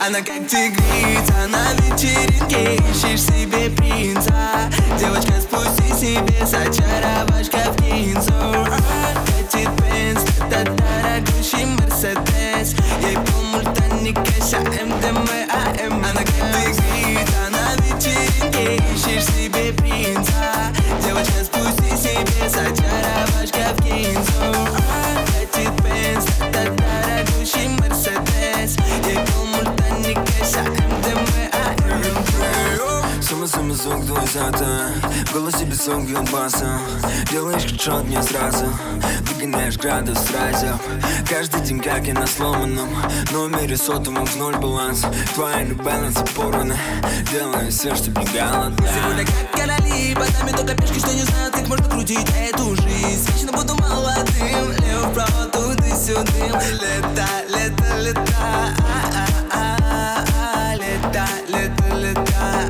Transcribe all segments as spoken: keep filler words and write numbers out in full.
Она как тигрица на вечеринке, ищешь себе принца. Девочка, спусти себе с очаровашка в гинзу. Катит Бенз, это дорогущий Мерседес. Ей полмульта не кэша, эм дэ эм а эм. Она как тигрица на вечеринке, ищешь себе принца. Девочка, спусти себе с очаровашка в гинзу. Катит Бенз, это дорогущий Мерседес. Ей полмульта не кэша, эм дэ эм а эм. Сумма-сумма звук твой зато, в голосе бессонки от баса. Делаешь хедшот мне сразу, выгоняешь градус сразу. Каждый день как я на сломанном номере сотовом в ноль баланс. Твои балансы порваны, делаю все, чтоб не голодна. Сегодня как короли, под нами только пешки, что не знают, как можно крутить эту жизнь. Вечно буду молодым, лево вправо, туды-сюды. Лето, лето, лето, лето, лето, лето.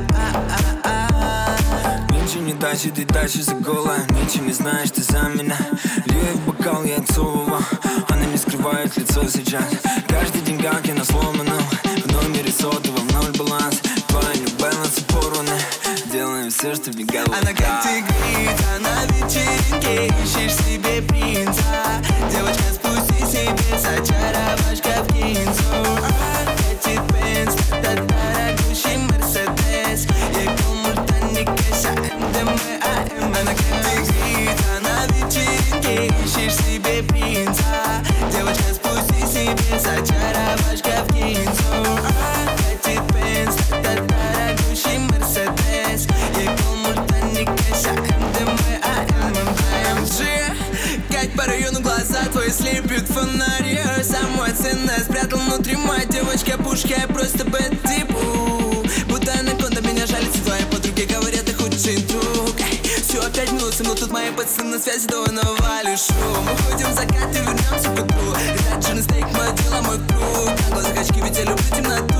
Ничего не тащит, ты тащишь за голо. Ничего не знаешь, ты за меня. Лью в бокал, я отцовывал. Она не скрывает лицо сейчас. Каждый день как я на сломанном в номере сотовом, ноль баланс. Твои балансы порваны, делаем все, чтоб не голодна. Она как тигрица на вечеринке, ищешь себе принца. Девочка, спусти себе с очаровашка в гинзу. Катит Бенз, это дорогущий Мерседес. Ей полмульта не кэша, эм дэ эм а эм. Она как тигрица на вечеринке, ищешь себе принца. Девочка, спусти себе с очаровашка в гинзу. Катит Бенз, это дорогущий Мерседес. Ей полмульта не кэша, эм дэ эм а эм. эм джи, как по району глаза твои слепят фонари. Самое ценное спрятал внутри, моя девочка пушка, я просто бэд типу. Будто анаконда меня жалится, твои подруги говорят, ты худший друг. Все, опять минусы, но тут мои пацаны на связи, давай навали шум. Уходим в закат и вернемся к утру. Итак, джин и стейк, мое дело, мой круг. На глазах очки, ведь я люблю темноту.